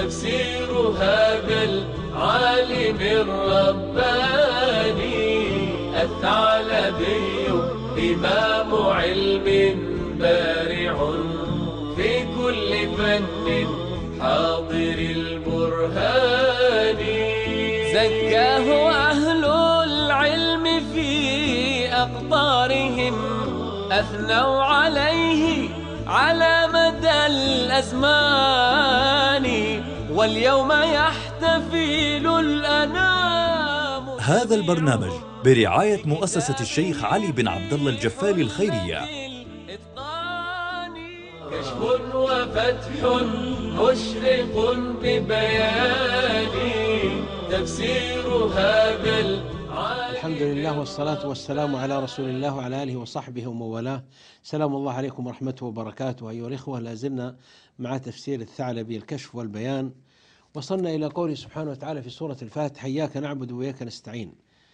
تفسير هذا العالم الرباني الثعلبي إمام علم بارع في كل فن حاضر البرهان. زكاه أهل العلم في أقطارهم، أثنوا عليه على مدى الأزمان، واليوم يحتفل الأنام. هذا البرنامج برعاية مؤسسة الشيخ علي بن عبد الله الجفال الخيرية. كشف وفتح مشرق ببيان تفسير هذا العالم. الحمد لله والصلاة والسلام على رسول الله وعلى آله وصحبه ومن والاه. سلام الله عليكم ورحمته وبركاته. أيها الإخوة، لازلنا مع تفسير الثعلبي الكشف والبيان. وصلنا إلى قوله سبحانه وتعالى في سورة الفاتحة: إياك نعبد وإياك نستعين.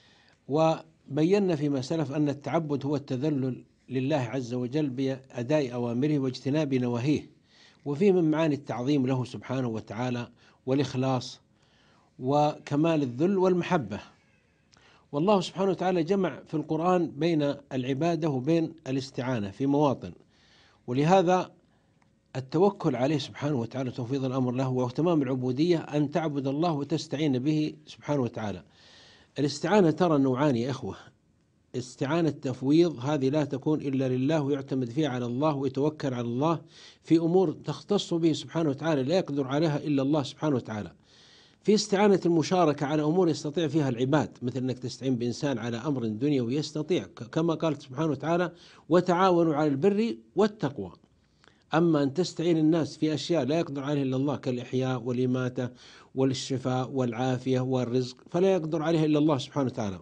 وبينا فيما سلف أن التعبد هو التذلل لله عز وجل بأداء أوامره واجتناب نواهيه، وفيه من معاني التعظيم له سبحانه وتعالى والإخلاص وكمال الذل والمحبة. والله سبحانه وتعالى جمع في القرآن بين العبادة وبين الاستعانة في مواطن، ولهذا التوكل عليه سبحانه وتعالى توفيض الأمر له وتمام العبودية أن تعبد الله وتستعين به سبحانه وتعالى. الاستعانة ترى نوعان يا إخوة: استعانة تفويض، هذه لا تكون إلا لله ويعتمد فيها على الله ويتوكل على الله في أمور تختص به سبحانه وتعالى لا يقدر عليها إلا الله سبحانه وتعالى. في استعانة المشاركة على أمور يستطيع فيها العباد، مثل أنك تستعين بإنسان على أمر دنيوي يستطيع، كما قال سبحانه وتعالى: وتعاونوا على البر والتقوى. أما أن تستعين الناس في أشياء لا يقدر عليها إلا الله كالإحياء والإماتة والشفاء والعافية والرزق، فلا يقدر عليها إلا الله سبحانه وتعالى.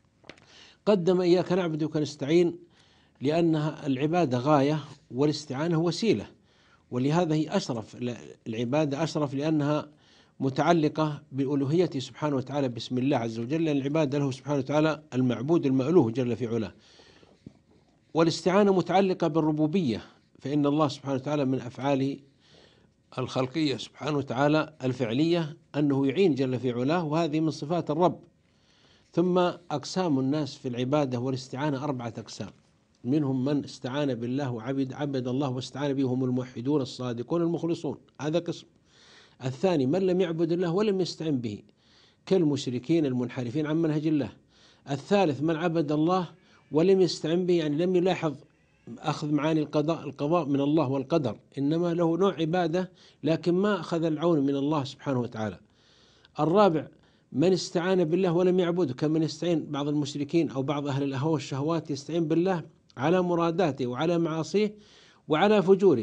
قدم إياك نعبد وإياك نستعين لأنها العبادة غاية والاستعانة وسيلة، ولهذا هي أشرف، العبادة أشرف لأنها متعلقة بألوهيته سبحانه وتعالى بسم الله عز وجل، لأن العبادة له سبحانه وتعالى المعبود المألوه جل في علاه. والاستعانة متعلقة بالربوبية، فإن الله سبحانه وتعالى من أفعاله الخلقية سبحانه وتعالى الفعلية أنه يعين جل في علاه، وهذه من صفات الرب. ثم أقسام الناس في العبادة والاستعانة 4 أقسام: منهم من استعان بالله وعبد الله واستعان به، هم الموحدون الصادقون المخلصون، هذا قسم. الثاني من لم يعبد الله ولم يستعن به كالمشركين المنحرفين عن منهج الله. الثالث من عبد الله ولم يستعن به، يعني لم يلاحظ أخذ معاني القضاء من الله والقدر، إنما له نوع عبادة لكن ما أخذ العون من الله سبحانه وتعالى. الرابع من استعان بالله ولم يعبده، كمن يستعين بعض المشركين أو بعض أهل الأهواء والشهوات يستعين بالله على مراداته وعلى معاصيه وعلى فجوره،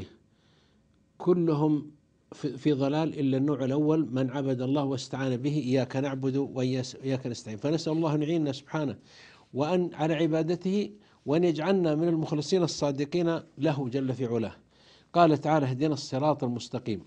كلهم في ضلال، إلا النوع الأول من عبد الله واستعان به: إياك نعبد وإياك نستعين. فنسأل الله أن يعيننا سبحانه وأن على عبادته، وأن يجعلنا من المخلصين الصادقين له جل في علاه. قال تعالى: اهدنا الصراط المستقيم.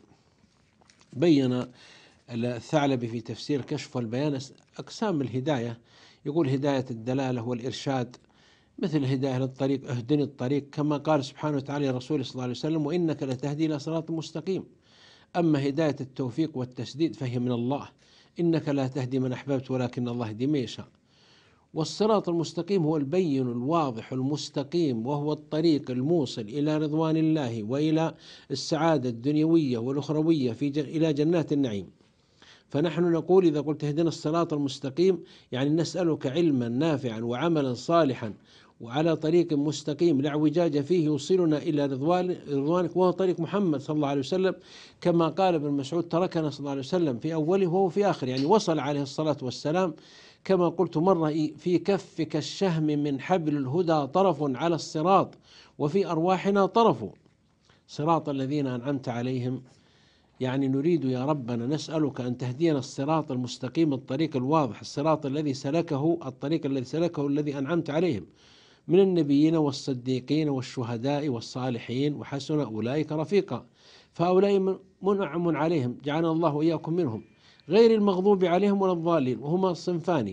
بين الثعلبي في تفسير كشف والبيان أقسام الهداية، يقول: هداية الدلالة والإرشاد، مثل هداية للطريق، اهدني الطريق، كما قال سبحانه وتعالى لرسوله صلى الله عليه وسلم: وإنك لتهدي إلى صراط مستقيم. أما هداية التوفيق والتسديد فهي من الله: إنك لا تهدي من أحببت ولكن الله يهدي من يشاء. والصراط المستقيم هو البين الواضح المستقيم، وهو الطريق الموصل إلى رضوان الله وإلى السعادة الدنيوية والأخروية إلى جنات النعيم. فنحن نقول إذا قلت اهدنا الصراط المستقيم، يعني نسألك علما نافعا وعملا صالحا وعلى طريق مستقيم لا اعوجاج فيه يوصلنا إلى رضوانك، وهو طريق محمد صلى الله عليه وسلم، كما قال ابن مسعود: تركنا صلى الله عليه وسلم في أوله وهو في آخره، يعني وصل عليه الصلاة والسلام. كما قلت مرة: في كفك الشهم من حبل الهدى طرف على الصراط وفي أرواحنا طرف. صراط الذين أنعمت عليهم، يعني نريد يا ربنا نسألك أن تهدينا الصراط المستقيم، الطريق الواضح، الصراط الذي سلكه، الطريق الذي سلكه الذي أنعمت عليهم من النبيين والصديقين والشهداء والصالحين وحسن أولئك رفيقا. فهؤلاء منعم عليهم، جعلنا الله وإياكم منهم، غير المغضوب عليهم ولا الضالين، وهما صنفان: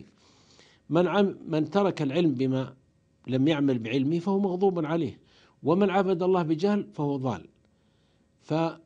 من ترك العلم بما لم يعمل بعلمه فهو مغضوب عليه، ومن عبد الله بجهل فهو ضال.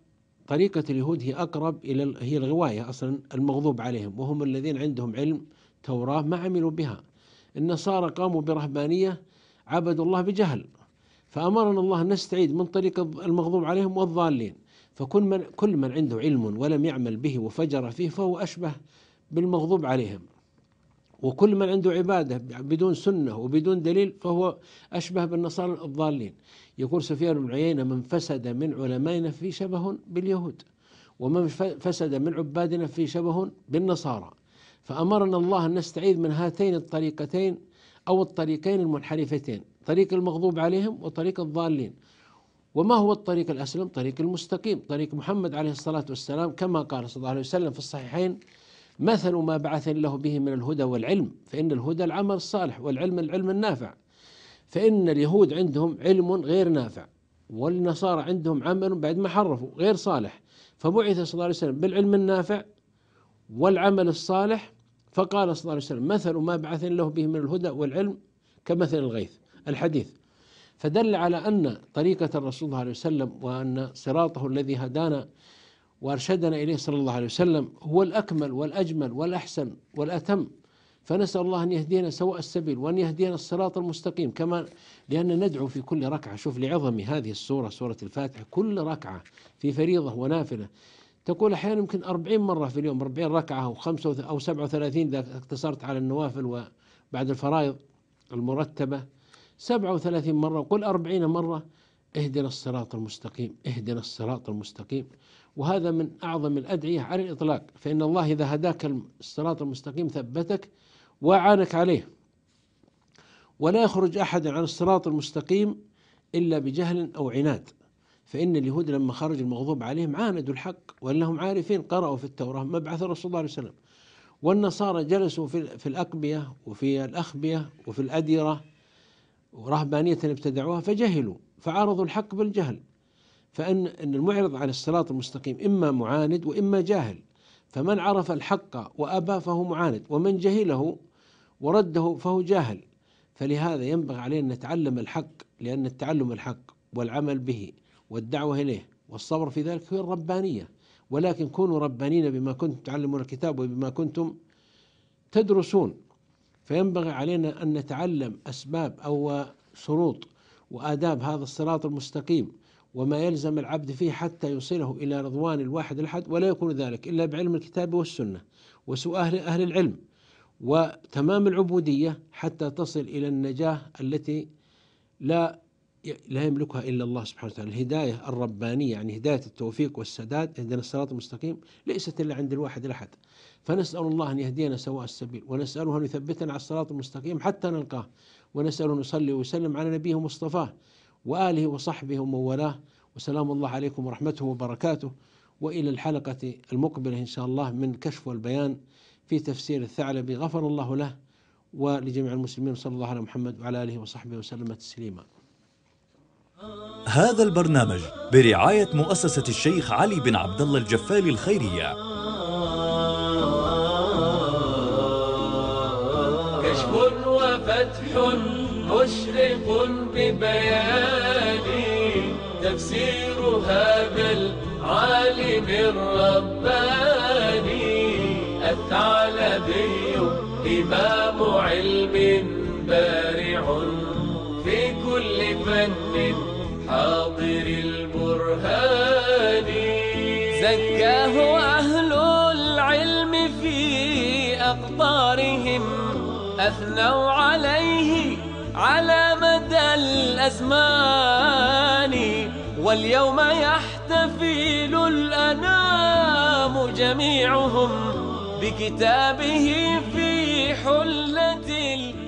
طريقة اليهود هي أقرب هي الغواية أصلا المغضوب عليهم، وهم الذين عندهم علم توراة ما عملوا بها. النصارى قاموا برهبانية، عبدوا الله بجهل، فأمرنا الله أن نستعيد من طريق المغضوب عليهم والضالين. كل من عنده علم ولم يعمل به وفجر فيه فهو أشبه بالمغضوب عليهم، وكل من عنده عبادة بدون سنة وبدون دليل فهو أشبه بالنصارى الضالين. يقول سفيان بن عيينة: من فسد من علمائنا في شبه باليهود، ومن فسد من عبادنا في شبه بالنصارى. فأمرنا الله أن نستعيذ من هاتين الطريقتين أو الطريقين المنحرفتين، طريق المغضوب عليهم وطريق الضالين. وما هو الطريق الأسلم؟ طريق المستقيم، طريق محمد عليه الصلاة والسلام، كما قال صلى الله عليه وسلم في الصحيحين: مثل ما بعث الله به من الهدى والعلم، فإن الهدى العمل الصالح والعلم العلم النافع. فإن اليهود عندهم علم غير نافع، والنصارى عندهم عمل بعد ما حرفوا غير صالح، فبعث صلى الله عليه وسلم بالعلم النافع والعمل الصالح. فقال صلى الله عليه وسلم: مثل ما بعث الله به من الهدى والعلم كمثل الغيث، الحديث. فدل على أن طريقة الرسول صلى الله عليه وسلم وأن صراطه الذي هدانا وأرشدنا إليه صلى الله عليه وسلم هو الأكمل والأجمل والأحسن والأتم. فنسأل الله أن يهدينا سواء السبيل وأن يهدينا الصراط المستقيم. كما لأن ندعو في كل ركعة، شوف لعظم هذه السورة، سورة الفاتحة، كل ركعة في فريضة ونافلة تقول أحيانا يمكن 40 مرة في اليوم، 40 ركعة أو 5 أو 37 إذا اقتصرت على النوافل وبعد الفرائض المرتبة 37 مرة، وقل 40 مرة: اهدنا الصراط المستقيم، اهدنا الصراط المستقيم. وهذا من أعظم الأدعية على الإطلاق، فإن الله إذا هداك الصراط المستقيم ثبتك وأعانك عليه. ولا يخرج أحد عن الصراط المستقيم إلا بجهل أو عناد. فإن اليهود لما خرج المغضوب عليهم عاندوا الحق، وأنهم عارفين قرأوا في التوراة مبعث الرسول صلى الله عليه وسلم. والنصارى جلسوا في الأقبية وفي الأخبية وفي الأديرة ورهبانية ابتدعوها فجهلوا، فعارضوا الحق بالجهل. فإن المعرض عن الصراط المستقيم إما معاند وإما جاهل، فمن عرف الحق وأبى فهو معاند، ومن جهله ورده فهو جاهل. فلهذا ينبغي علينا أن نتعلم الحق، لأن التعلم الحق والعمل به والدعوة إليه والصبر في ذلك هي الربانية. ولكن كونوا ربانين بما كنتم تعلمون الكتاب وبما كنتم تدرسون. فينبغي علينا أن نتعلم أسباب أو شروط وآداب هذا الصراط المستقيم وما يلزم العبد فيه حتى يوصله إلى رضوان الواحد الأحد، ولا يكون ذلك إلا بعلم الكتاب والسنة وسوء أهل العلم وتمام العبودية، حتى تصل إلى النجاة التي لا يملكها إلا الله سبحانه وتعالى. الهداية الربانية يعني هداية التوفيق والسداد، اهدنا الصراط المستقيم، ليست إلا عند الواحد الأحد. فنسأل الله أن يهدينا سواء السبيل، ونسأله أن يثبتنا على الصراط المستقيم حتى نلقاه، ونسأله أن يصلي ويسلم على نبيه مصطفاه وآله وصحبه ومن والاه. وسلام الله عليكم ورحمته وبركاته، وإلى الحلقة المقبلة إن شاء الله من كشف والبيان في تفسير الثعلبي. غفر الله له ولجميع المسلمين، صلى الله على محمد وعلى آله وصحبه وسلم تسليما. هذا البرنامج برعاية مؤسسة الشيخ علي بن عبد الله الجفالي الخيرية. كشف وفتح مشرق ببيان تفسير هذا العالم الرباني الثعلبي إمام علم بارع في كل فن حاضر البرهان. زكاه أهل العلم في أقطارهم، أثنوا عليه على مدى الأزمان. واليوم يحتفل الأنام جميعهم بكتابه في حلة